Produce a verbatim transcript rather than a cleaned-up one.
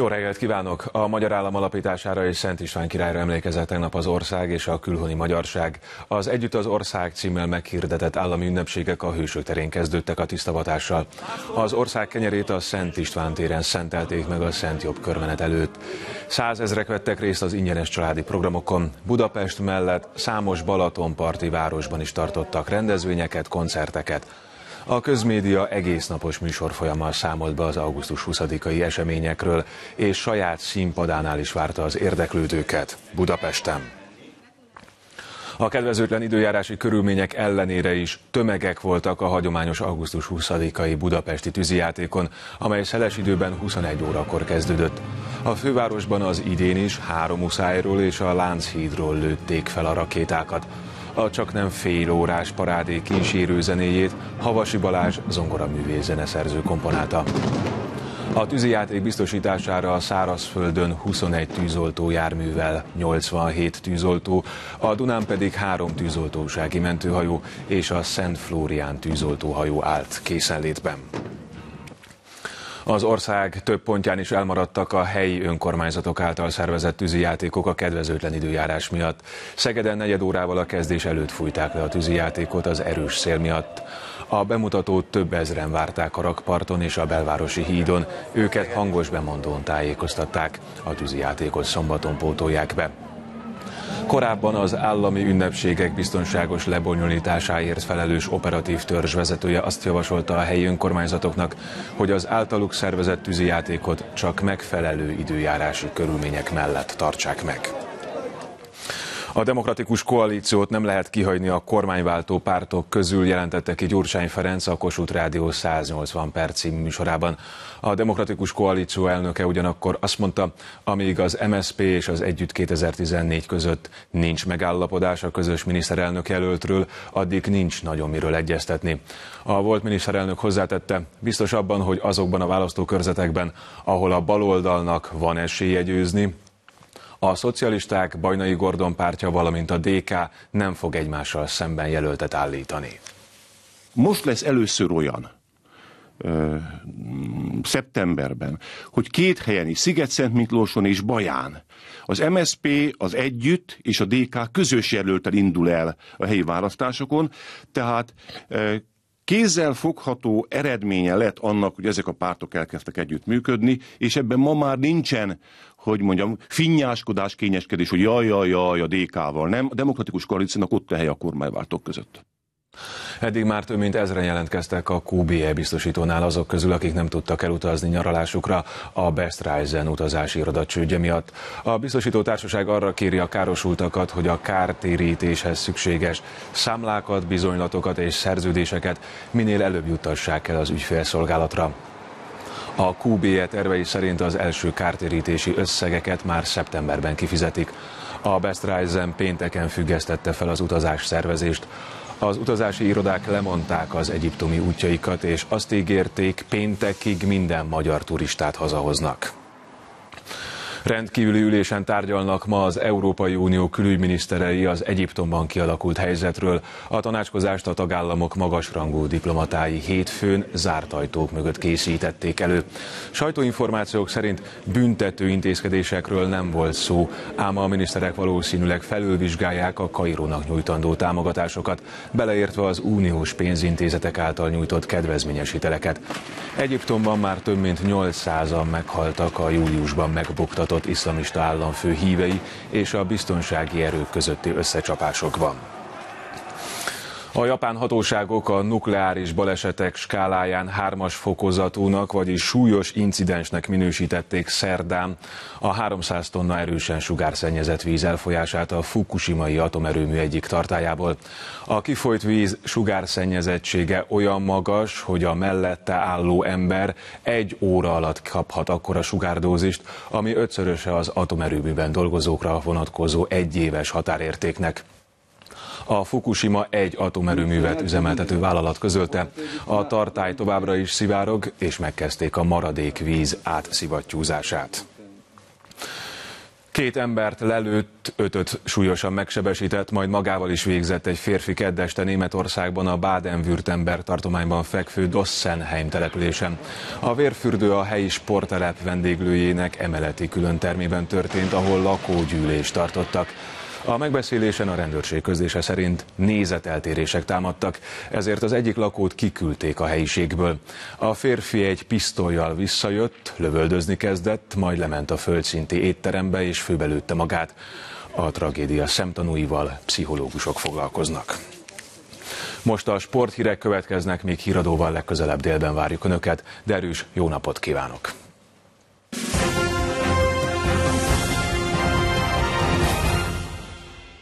Jó reggelt kívánok! A magyar állam alapítására és Szent István királyra emlékezett tegnap az ország és a külhoni magyarság. Az Együtt az ország címmel meghirdetett állami ünnepségek a Hősök terén kezdődtek a tisztavatással. Az ország kenyerét a Szent István téren szentelték meg a Szent Jobb körmenet előtt. Százezrek vettek részt az ingyenes családi programokon. Budapest mellett számos balatonparti városban is tartottak rendezvényeket, koncerteket. A közmédia egésznapos műsorfolyammal számolt be az augusztus huszadikai eseményekről, és saját színpadánál is várta az érdeklődőket Budapesten. A kedvezőtlen időjárási körülmények ellenére is tömegek voltak a hagyományos augusztus huszadikai budapesti tűzijátékon, amely szeles időben huszonegy órakor kezdődött. A fővárosban az idén is Háromhuszályról és a Lánchídról lőtték fel a rakétákat. A csaknem fél órás parádé kísérő zenéjét Havasi Balázs zongoraművész zeneszerző komponálta. A tűzijáték biztosítására a szárazföldön huszonegy tűzoltó járművel, nyolcvanhét tűzoltó, a Dunán pedig három tűzoltósági mentőhajó és a Szent Flórián tűzoltóhajó állt készenlétben. Az ország több pontján is elmaradtak a helyi önkormányzatok által szervezett tűzijátékok a kedvezőtlen időjárás miatt. Szegeden negyed órával a kezdés előtt fújták le a tűzijátékot az erős szél miatt. A bemutatót több ezren várták a rakparton és a belvárosi hídon, őket hangos bemondón tájékoztatták, a tűzijátékot szombaton pótolják be. Korábban az állami ünnepségek biztonságos lebonyolításáért felelős operatív törzs vezetője azt javasolta a helyi önkormányzatoknak, hogy az általuk szervezett tűzijátékot csak megfelelő időjárási körülmények mellett tartsák meg. A demokratikus koalíciót nem lehet kihagyni a kormányváltó pártok közül, jelentette ki Gyurcsány Ferenc a Kossuth Rádió száznyolcvan perc című műsorában. A demokratikus koalíció elnöke ugyanakkor azt mondta, amíg az em es zé pé és az Együtt kétezer-tizennégy között nincs megállapodás a közös miniszterelnök jelöltről, addig nincs nagyon miről egyeztetni. A volt miniszterelnök hozzátette, biztos abban, hogy azokban a választókörzetekben, ahol a baloldalnak van esélye győzni, a szocialisták, Bajnai Gordon pártja, valamint a dé ká nem fog egymással szemben jelöltet állítani. Most lesz először olyan, ö, szeptemberben, hogy két helyen is, Sziget-Szentmiklóson és Baján, az em es zé pé, az Együtt és a dé ká közös jelölttel indul el a helyi választásokon, tehát ö, kézzel fogható eredménye lett annak, hogy ezek a pártok elkezdtek együtt működni, és ebben ma már nincsen, hogy mondjam, finnyáskodás, kényeskedés, hogy jaj, jaj, jaj, a dé ká-val. Nem, a demokratikus koalíciónak ott a hely a kormányváltók között. Eddig már több mint ezren jelentkeztek a kú bé é biztosítónál azok közül, akik nem tudtak elutazni nyaralásukra a Best Reisen utazási iroda csődje miatt. A biztosító társaság arra kéri a károsultakat, hogy a kártérítéshez szükséges számlákat, bizonylatokat és szerződéseket minél előbb juttassák el az ügyfélszolgálatra. A kú bé é tervei szerint az első kártérítési összegeket már szeptemberben kifizetik. A Best Reisen pénteken függesztette fel az utazás szervezést. Az utazási irodák lemondták az egyiptomi útjaikat, és azt ígérték, péntekig minden magyar turistát hazahoznak. Rendkívüli ülésen tárgyalnak ma az Európai Unió külügyminiszterei az Egyiptomban kialakult helyzetről. A tanácskozást a tagállamok magasrangú diplomatái hétfőn zárt ajtók mögött készítették elő. Sajtóinformációk szerint büntető intézkedésekről nem volt szó, ám a miniszterek valószínűleg felülvizsgálják a Kairónak nyújtandó támogatásokat, beleértve az uniós pénzintézetek által nyújtott kedvezményes hiteleket. Egyiptomban már több mint nyolcszázan meghaltak a júliusban megbuktatott iszlamista államfő hívei és a biztonsági erők közötti összecsapásokban. A japán hatóságok a nukleáris balesetek skáláján hármas fokozatúnak, vagyis súlyos incidensnek minősítették szerdán a háromszáz tonna erősen sugárszennyezett víz elfolyását a fukushimai atomerőmű egyik tartályából. A kifolyt víz sugárszennyezettsége olyan magas, hogy a mellette álló ember egy óra alatt kaphat akkora sugárdózist, ami ötszöröse az atomerőműben dolgozókra vonatkozó egyéves határértéknek. A Fukushima egy atomerőművet üzemeltető vállalat közölte, a tartály továbbra is szivárog, és megkezdték a maradék víz átszivattyúzását. Két embert lelőtt, ötöt súlyosan megsebesített, majd magával is végzett egy férfi kedd este Németországban a Baden-Württemberg tartományban fekvő Dossenheim településen. A vérfürdő a helyi sporttelep vendéglőjének emeleti különtermében történt, ahol lakógyűlést tartottak. A megbeszélésen a rendőrség közlése szerint nézeteltérések támadtak, ezért az egyik lakót kiküldték a helyiségből. A férfi egy pisztollyal visszajött, lövöldözni kezdett, majd lement a földszinti étterembe és főbelőtte magát. A tragédia szemtanúival pszichológusok foglalkoznak. Most a sporthírek következnek, még híradóval legközelebb délben várjuk Önöket, de erős jó napot kívánok!